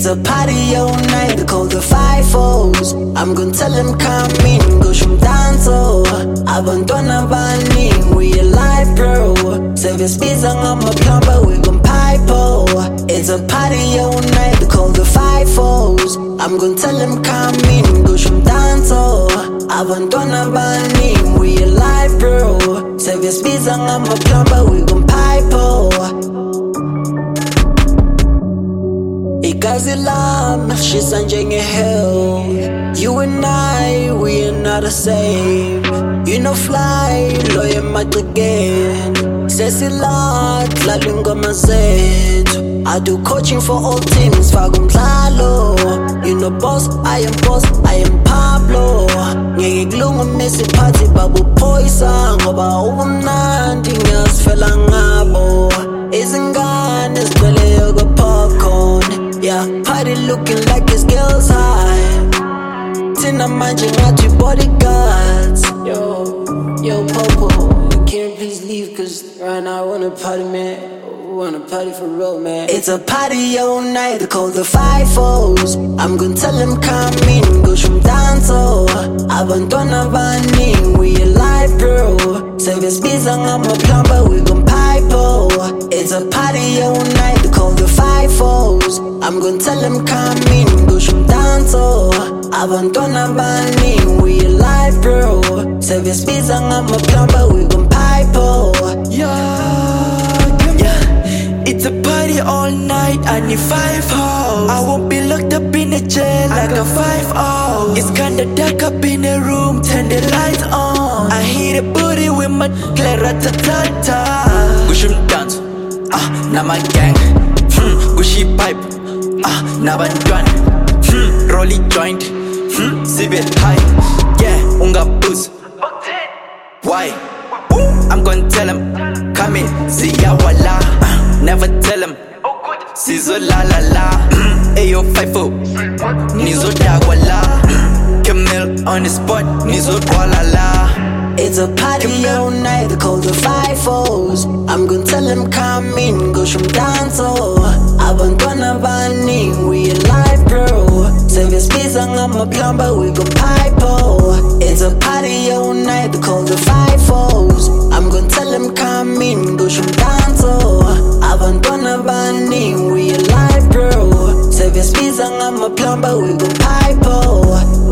It's a party all night, they call the 5-0s. I'm gonna tell them come in, go shum danzo. Abantwana bani, we alive bro. Service biz I'm a plumber, we gon' pipe. It's a party all night, they call the 5-0s. I'm gonna tell them come in, go shum danzo. Abantwana bani, we alive bro. Service biz I'm a plumber, we gon' pipe. Igazi lami shisa njenge hell. You and I, we are not the same. You know fly, loye again. Sesi la, dlala ingoma zethu. I do coaching for all teams, faka umdlalo. You know boss, I am Pablo. Ngeke kulungumisa iphathi babu phoyisa, ngoba ubumnandi ngiyazifela ngabo. Izingane zigcwele yoga popcorn. Yeah, party looking like it's girls high. Tina manje ngathi bodyguards. Yo, Popo, can you please leave? Cause right now I wanna party, man. We wanna party for real, man. It's a party all night, they call the 5-0s. I'm gonna tell them come in, go shum danzo. Abantwana bani, we alive bro. Service biz I'm a plumber, we gon' pipe. It's a party all night, they call the 5-0s. I'm gonna tell them come in, go shum danzo. Abantwana bani, we alive bro. Service biz I'm a plumber, we gon' pipe. It's a party all night, I need 5-0s. I won't be locked up in a jail like a 5-0. It's kinda dark up in the room, turn the lights on. I hit a booty with my claratatata. Gushim dance, na my gang. Gushi pipe, na bandwan. Rolly joint, sip high. Yeah, unga booze. Why? I'm gonna tell him, come in, see ya wala. Never tell him, Sizo la la la. Ayo 5-0, Nizo dagwala. Camille on the spot, Nizo la. It's a party all night, they call the 5-0s. I'm gonna tell them come in, go shum danzo. Abantwana bani, we alive bro. Service biz I'm a plumber, we gon' pipe. It's a party all night, they call the 5-0s. I'm gonna tell them come in, go shum danzo. Abantwana bani, we alive bro. Service biz I'm a plumber, we gon' pipe.